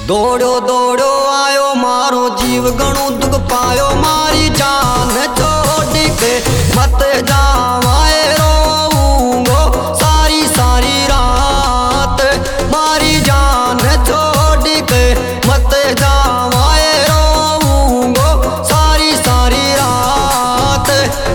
दौड़ो दौड़ो आयो मारो जीव गणु दुख पायो मारी जान छोड़ के मत जावाए रोऊंगो सारी सारी रात मारी जान छोड़ के मत जावाए रोऊंगो सारी सारी रात।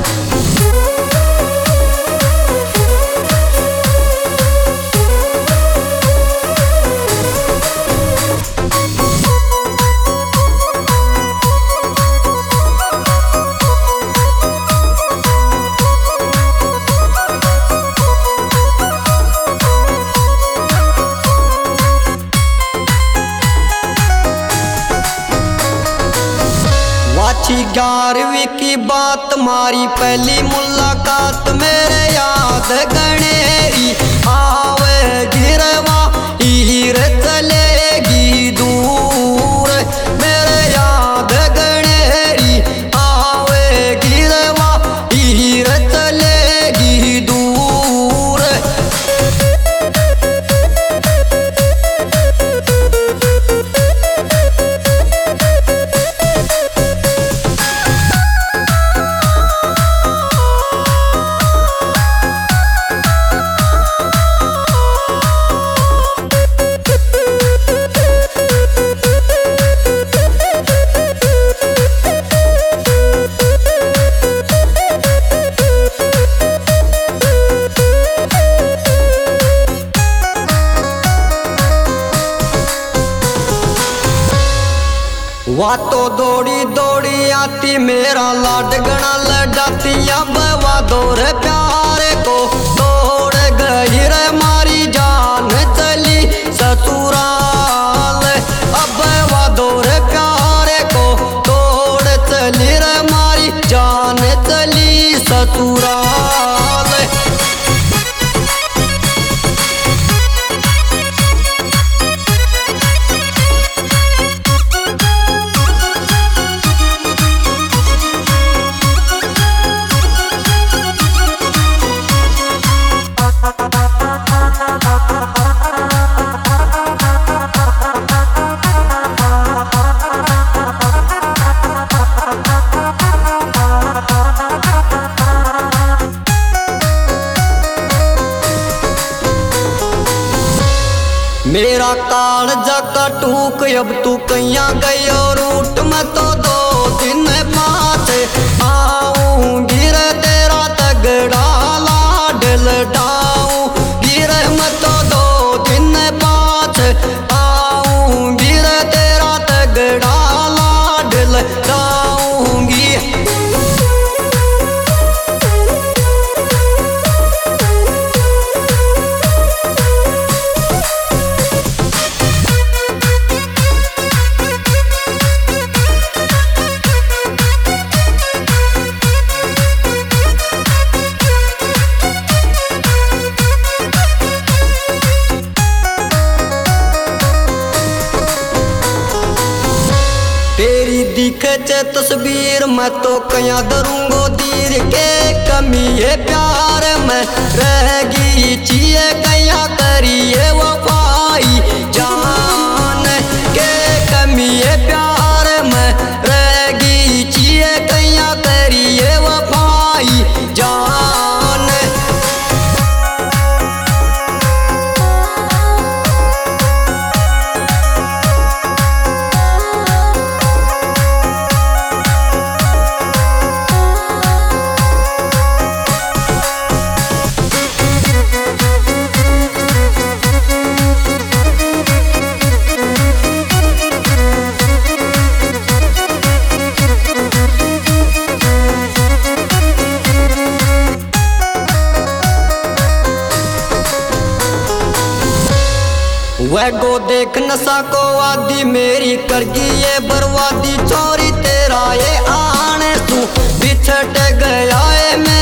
वाची 11वीं की बात मारी पहली मुलाकात मेरे याद गणेरी आवे गिरवा हीर चलेगी दूर मेरे याद गणेरी आवे गिरवा हीर चलेगी दूर। वा तो दौड़ी दौड़ी आती मेरा लाडगना लड़ाती अब वा दौड़ प्यारे को दौड़ गई रे मारी जान चली ससुराल अब वा दौड़ प्यारे को दौड़ चली रे मारी जान चली ससुराल। मेरा कालजा का टूक अब तू कहीं गई और रूट में तो 2 दिन पास आऊंगी रे तेरा तगड़ा लाडल डाऊंगी रे मैं तो 2 दिन पास आऊंगी रे तेरा तगड़ा लाडल डाऊंगी। तेरी दिखे तस्वीर मैं तो कया दरूंगो दीर के कमी है प्यार में रहेगी चिए कया करिए वफाई जान के कमी है प्यार में रहेगी चिए कया करिए वफाई जान। वह गो देख नशा को आदि मेरी करगी ये बर्बादी चोरी तेरा ये आने तू बिछड़ गया है।